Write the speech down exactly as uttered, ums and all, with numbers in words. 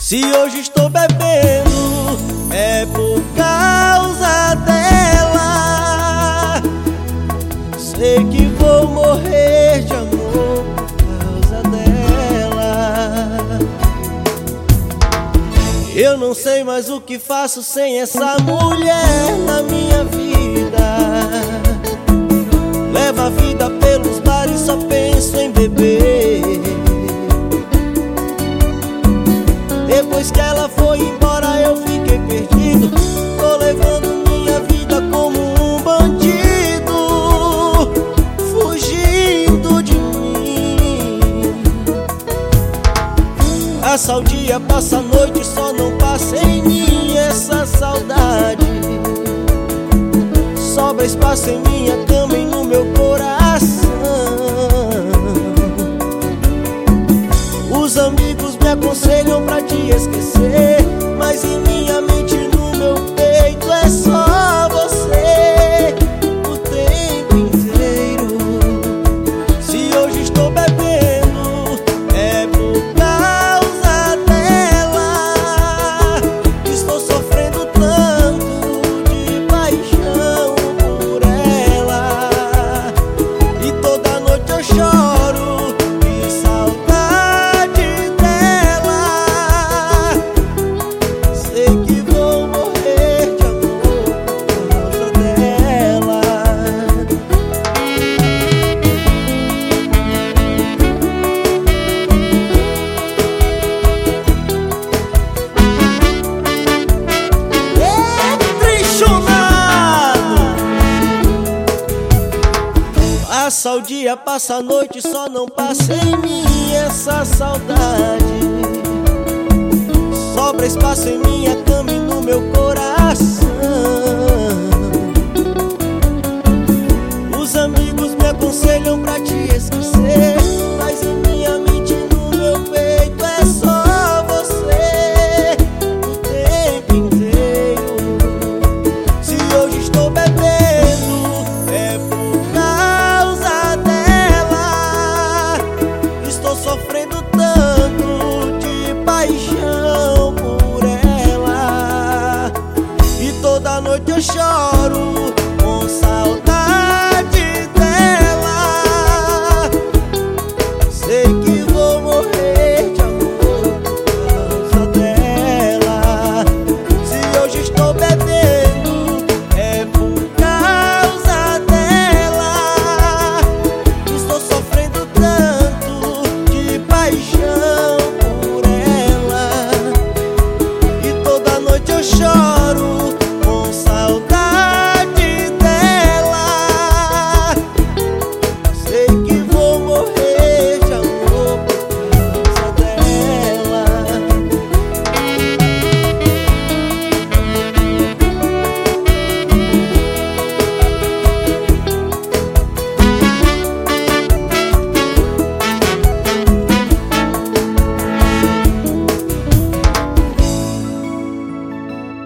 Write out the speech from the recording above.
Se hoje estou bebendo, é por causa dela. Sei que vou morrer de amor por causa dela. Eu não sei mais o que faço sem essa mulher na minha vida. Levo a vida pelos bares, só penso em beber. Depois que ela foi embora eu fiquei perdido. Tô levando minha vida como um bandido, fugindo de mim. Passa o dia, passa a noite, só não passa em mim essa saudade. Sobra espaço em minha cama e no meu coração. Os amigos me aconselham pra te esquecer, mas em minha mente, no meu peito, é só você o tempo inteiro. Se hoje estou bebendo, é por causa dela. Estou sofrendo tanto de paixão por ela, e toda noite eu choro de saudade. Passa o dia, passa a noite, só não passa em mim essa saudade. Sobra espaço em minha cama e no meu coração. Os amigos me aconselham pra te esquecer, mas em minha mente, no meu peito, é só você o tempo inteiro. Se hoje estou bebendo, é por sofrendo tanto de paixão por ela, e toda noite eu choro